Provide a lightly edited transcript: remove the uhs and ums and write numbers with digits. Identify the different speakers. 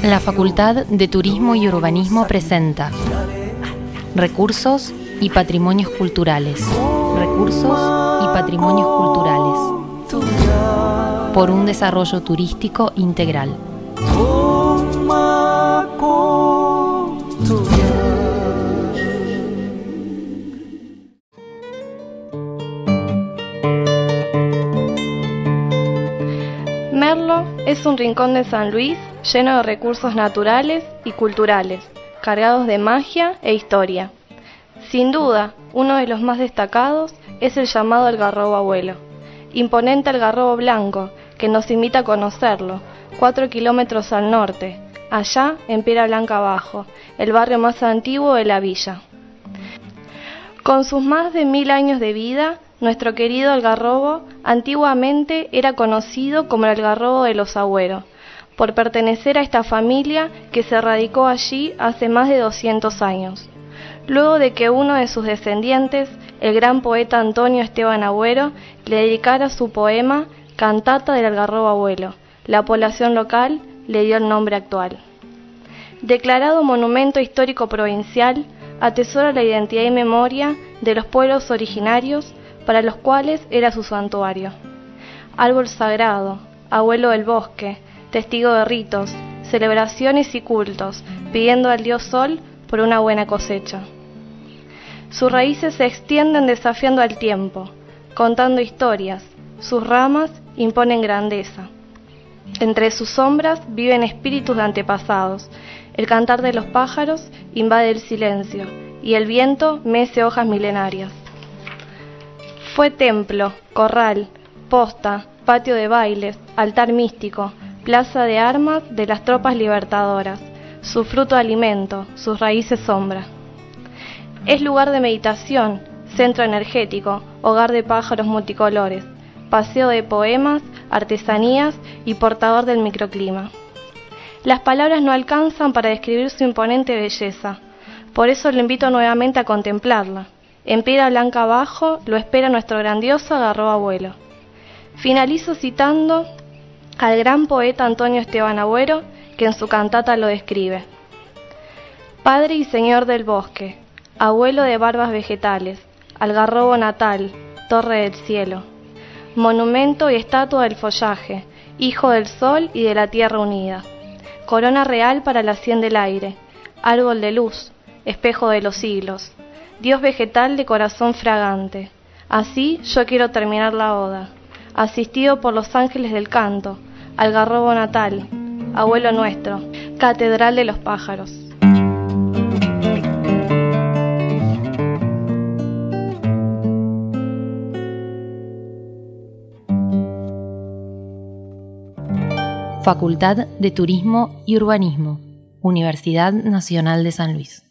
Speaker 1: La Facultad de Turismo y Urbanismo presenta Recursos y Patrimonios Culturales. Recursos y Patrimonios Culturales. Por un desarrollo turístico integral.
Speaker 2: Merlo es un rincón de San Luis lleno de recursos naturales y culturales, cargados de magia e historia. Sin duda, uno de los más destacados es el llamado Algarrobo Abuelo, imponente algarrobo blanco que nos invita a conocerlo, 4 kilómetros al norte, allá en Piedra Blanca Abajo, el barrio más antiguo de la villa. Con sus más de 1000 años de vida, nuestro querido algarrobo antiguamente era conocido como el algarrobo de los Agüeros, por pertenecer a esta familia que se radicó allí hace más de 200 años. Luego de que uno de sus descendientes, el gran poeta Antonio Esteban Agüero, le dedicara su poema Cantata del Algarrobo Abuelo, la población local le dio el nombre actual. Declarado monumento histórico provincial, atesora la identidad y memoria de los pueblos originarios para los cuales era su santuario. Árbol sagrado, abuelo del bosque, testigo de ritos, celebraciones y cultos, pidiendo al dios Sol por una buena cosecha. Sus raíces se extienden desafiando al tiempo, contando historias, sus ramas imponen grandeza. Entre sus sombras viven espíritus de antepasados, el cantar de los pájaros invade el silencio, y el viento mece hojas milenarias. Fue templo, corral, posta, patio de bailes, altar místico, plaza de armas de las tropas libertadoras, su fruto alimento, sus raíces sombra. Es lugar de meditación, centro energético, hogar de pájaros multicolores, paseo de poemas, artesanías y portador del microclima. Las palabras no alcanzan para describir su imponente belleza, por eso lo invito nuevamente a contemplarla. En Piedra Blanca Abajo lo espera nuestro grandioso algarrobo abuelo. Finalizo citando al gran poeta Antonio Esteban Agüero, que en su cantata lo describe. Padre y señor del bosque, abuelo de barbas vegetales, algarrobo natal, torre del cielo, monumento y estatua del follaje, hijo del sol y de la tierra unida, corona real para la sien del aire, árbol de luz, espejo de los siglos, Dios vegetal de corazón fragante. Así yo quiero terminar la oda, asistido por los ángeles del canto, algarrobo natal, abuelo nuestro, catedral de los pájaros.
Speaker 1: Facultad de Turismo y Urbanismo, Universidad Nacional de San Luis.